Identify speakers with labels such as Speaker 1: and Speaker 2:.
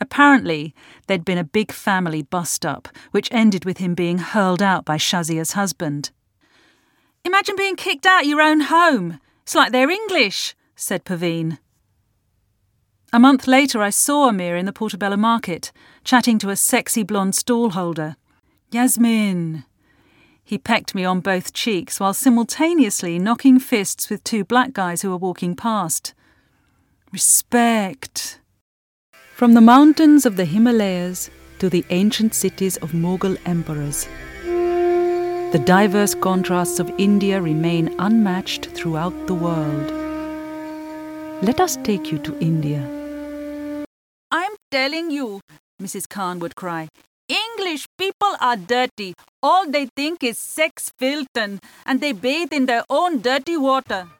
Speaker 1: Apparently, there'd been a big family bust-up, which ended with him being hurled out by Shazia's husband. "Imagine being kicked out of your own home. It's like they're English," said Paveen. A month later, I saw Amir in the Portobello market, chatting to a sexy blonde stallholder. "Yasmin." He pecked me on both cheeks while simultaneously knocking fists with two black guys who were walking past. "Respect." From the mountains of the Himalayas to the ancient cities of Mughal emperors, the diverse contrasts of India remain unmatched throughout the world. Let us take you to India. "I'm telling you," Mrs. Khan would cry, "English people are dirty. All they think is sex, filth, and they bathe in their own dirty water."